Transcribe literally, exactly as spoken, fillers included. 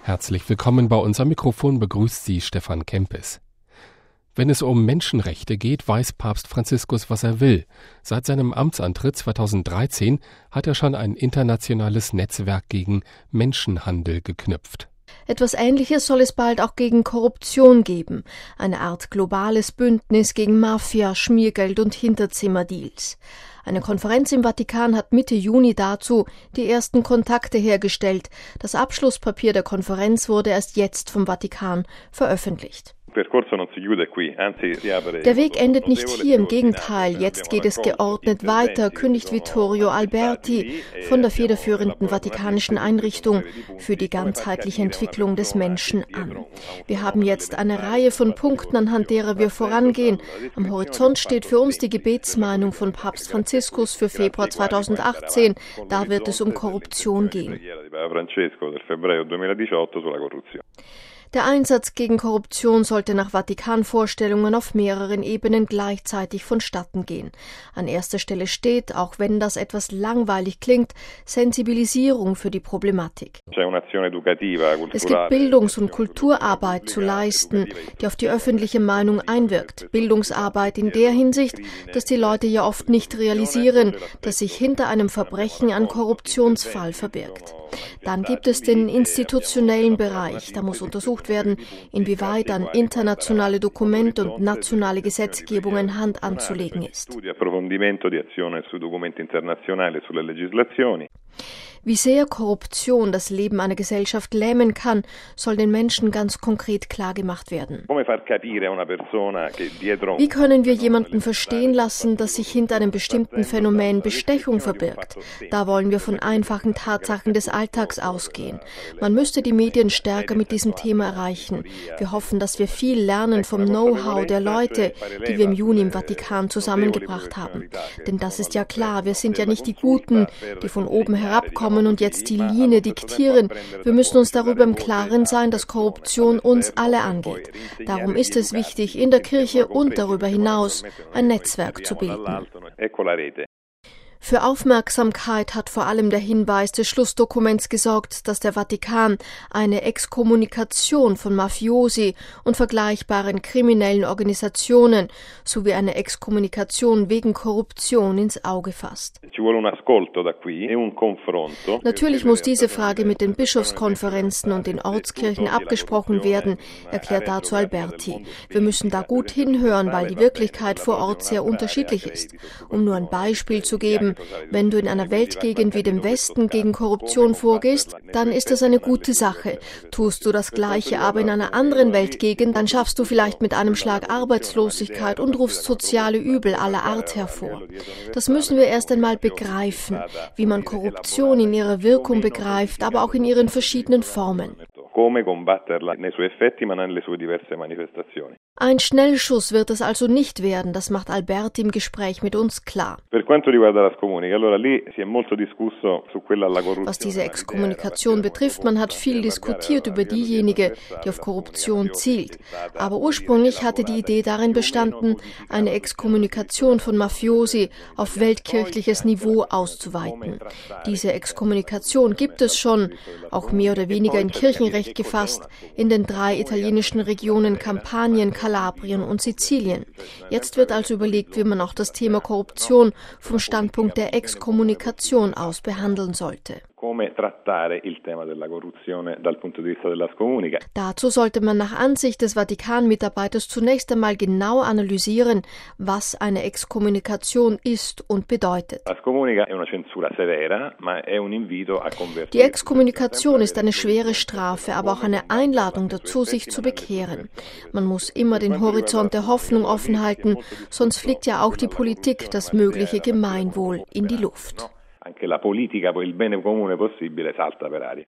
Herzlich willkommen bei uns am Mikrofon, begrüßt Sie Stefan Kempis. Wenn es um Menschenrechte geht, weiß Papst Franziskus, was er will. Seit seinem Amtsantritt zweitausenddreizehn hat er schon ein internationales Netzwerk gegen Menschenhandel geknüpft. Etwas Ähnliches soll es bald auch gegen Korruption geben. Eine Art globales Bündnis gegen Mafia, Schmiergeld und Hinterzimmerdeals. Eine Konferenz im Vatikan hat Mitte Juni dazu die ersten Kontakte hergestellt. Das Abschlusspapier der Konferenz wurde erst jetzt vom Vatikan veröffentlicht. Der Weg endet nicht hier, im Gegenteil, jetzt geht es geordnet weiter, kündigt Vittorio Alberti von der federführenden vatikanischen Einrichtung für die ganzheitliche Entwicklung des Menschen an. Wir haben jetzt eine Reihe von Punkten, anhand derer wir vorangehen. Am Horizont steht für uns die Gebetsmeinung von Papst Franziskus für Februar zweitausendachtzehn. Da wird es um Korruption gehen. Der Einsatz gegen Korruption sollte nach Vatikan-Vorstellungen auf mehreren Ebenen gleichzeitig vonstatten gehen. An erster Stelle steht, auch wenn das etwas langweilig klingt, Sensibilisierung für die Problematik. Es gibt Bildungs- und Kulturarbeit zu leisten, die auf die öffentliche Meinung einwirkt. Bildungsarbeit in der Hinsicht, dass die Leute ja oft nicht realisieren, dass sich hinter einem Verbrechen ein Korruptionsfall verbirgt. Dann gibt es den institutionellen Bereich. Da muss untersucht werden, inwieweit an internationale Dokumente und nationale Gesetzgebungen Hand anzulegen ist. Wie sehr Korruption das Leben einer Gesellschaft lähmen kann, soll den Menschen ganz konkret klargemacht werden. Wie können wir jemanden verstehen lassen, dass sich hinter einem bestimmten Phänomen Bestechung verbirgt? Da wollen wir von einfachen Tatsachen des Alltags ausgehen. Man müsste die Medien stärker mit diesem Thema erreichen. Wir hoffen, dass wir viel lernen vom Know-how der Leute, die wir im Juni im Vatikan zusammengebracht haben. Denn das ist ja klar, wir sind ja nicht die Guten, die von oben herabkommen und jetzt die Linie diktieren. Wir müssen uns darüber im Klaren sein, dass Korruption uns alle angeht. Darum ist es wichtig, in der Kirche und darüber hinaus ein Netzwerk zu bilden. Für Aufmerksamkeit hat vor allem der Hinweis des Schlussdokuments gesorgt, dass der Vatikan eine Exkommunikation von Mafiosi und vergleichbaren kriminellen Organisationen sowie eine Exkommunikation wegen Korruption ins Auge fasst. Natürlich muss diese Frage mit den Bischofskonferenzen und den Ortskirchen abgesprochen werden, erklärt dazu Alberti. Wir müssen da gut hinhören, weil die Wirklichkeit vor Ort sehr unterschiedlich ist. Um nur ein Beispiel zu geben: Wenn du in einer Weltgegend wie dem Westen gegen Korruption vorgehst, dann ist das eine gute Sache. Tust du das Gleiche aber in einer anderen Weltgegend, dann schaffst du vielleicht mit einem Schlag Arbeitslosigkeit und rufst soziale Übel aller Art hervor. Das müssen wir erst einmal begreifen, wie man Korruption in ihrer Wirkung begreift, aber auch in ihren verschiedenen Formen. Ein Schnellschuss wird es also nicht werden, das macht Alberti im Gespräch mit uns klar. Was diese Exkommunikation betrifft, man hat viel diskutiert über diejenige, die auf Korruption zielt. Aber ursprünglich hatte die Idee darin bestanden, eine Exkommunikation von Mafiosi auf weltkirchliches Niveau auszuweiten. Diese Exkommunikation gibt es schon, auch mehr oder weniger in Kirchenrecht gefasst, in den drei italienischen Regionen Kampanien, Kalabrien und Sizilien. Jetzt wird also überlegt, wie man auch das Thema Korruption vom Standpunkt der Exkommunikation aus behandeln sollte. Dazu sollte man nach Ansicht des Vatikan-Mitarbeiters zunächst einmal genau analysieren, was eine Exkommunikation ist und bedeutet. Die Exkommunikation ist eine schwere Strafe, aber auch eine Einladung dazu, sich zu bekehren. Man muss immer den Horizont der Hoffnung offen halten, sonst fliegt ja auch die Politik, das mögliche Gemeinwohl, in die Luft. Anche la politica, poi il bene comune possibile salta per aria.